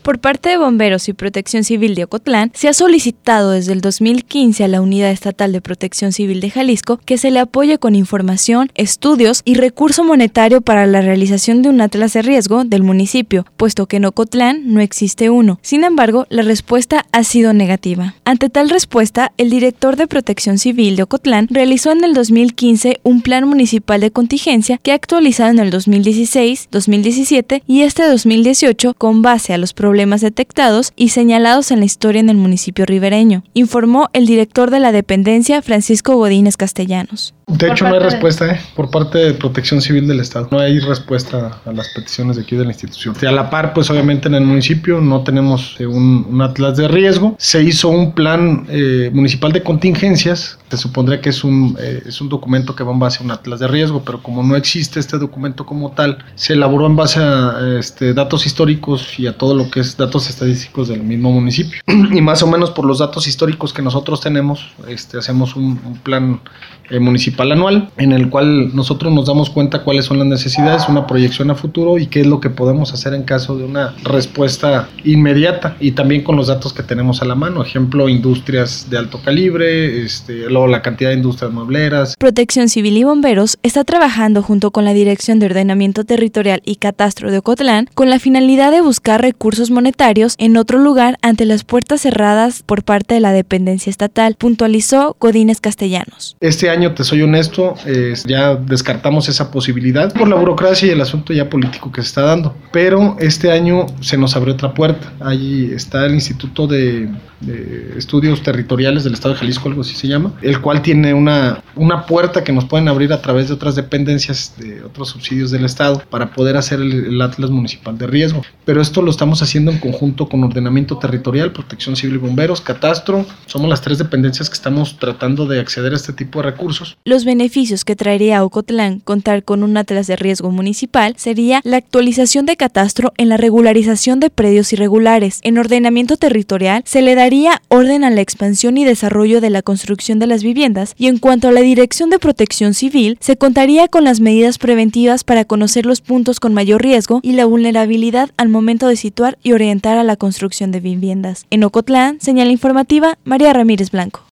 Por parte de Bomberos y Protección Civil de Ocotlán, se ha solicitado desde el 2015 a la Unidad Estatal de Protección Civil de Jalisco que se le apoye con información, estudios y recurso monetario para la realización de un atlas de riesgo del municipio, puesto que en Ocotlán no existe uno. Sin embargo, la respuesta ha sido negativa. Ante tal respuesta, el director de Protección Civil de Ocotlán realizó en el 2015 un plan municipal de contingencia que ha actualizado en el 2016, 2017 y este 2018 con base a los problemas detectados y señalados en la historia en el municipio ribereño, informó el director de la dependencia, Francisco Godínez Castellanos. De hecho, no hay respuesta por parte de Protección Civil del Estado. No hay respuesta a las peticiones de aquí de la institución. A la par, pues obviamente en el municipio no tenemos un atlas de riesgo. Se hizo un plan municipal de contingencias. Se supondría que es un documento que va en base a un atlas de riesgo, pero como no existe este documento como tal, se elaboró en base a datos históricos y a todo lo que es datos estadísticos del mismo municipio. Y más o menos por los datos históricos que nosotros tenemos, hacemos un plan municipal anual en el cual nosotros nos damos cuenta cuáles son las necesidades, una proyección a futuro y qué es lo que podemos hacer en caso de una respuesta inmediata, y también con los datos que tenemos a la mano, ejemplo, industrias de alto calibre, luego la cantidad de industrias muebleras. Protección Civil y Bomberos está trabajando junto con la Dirección de Ordenamiento Territorial y Catastro de Ocotlán con la finalidad de buscar recursos monetarios en otro lugar ante las puertas cerradas por parte de la dependencia estatal, puntualizó Godínez Castellanos. Este año, te soy honesto, ya descartamos esa posibilidad por la burocracia y el asunto ya político que se está dando, pero este año se nos abrió otra puerta. Ahí está el Instituto de Estudios Territoriales del Estado de Jalisco, algo así se llama, el cual tiene una puerta que nos pueden abrir a través de otras dependencias, de otros subsidios del Estado, para poder hacer el Atlas Municipal de Riesgo. Pero esto lo estamos haciendo en conjunto con Ordenamiento Territorial, Protección Civil y Bomberos, Catastro. Somos las tres dependencias que estamos tratando de acceder a este tipo de recursos. Los beneficios que traería a Ocotlán contar con un atlas de riesgo municipal sería la actualización de catastro en la regularización de predios irregulares. En ordenamiento territorial se le daría orden a la expansión y desarrollo de la construcción de las viviendas, y en cuanto a la Dirección de Protección Civil se contaría con las medidas preventivas para conocer los puntos con mayor riesgo y la vulnerabilidad al momento de situar y orientar a la construcción de viviendas. En Ocotlán, señal informativa, María Ramírez Blanco.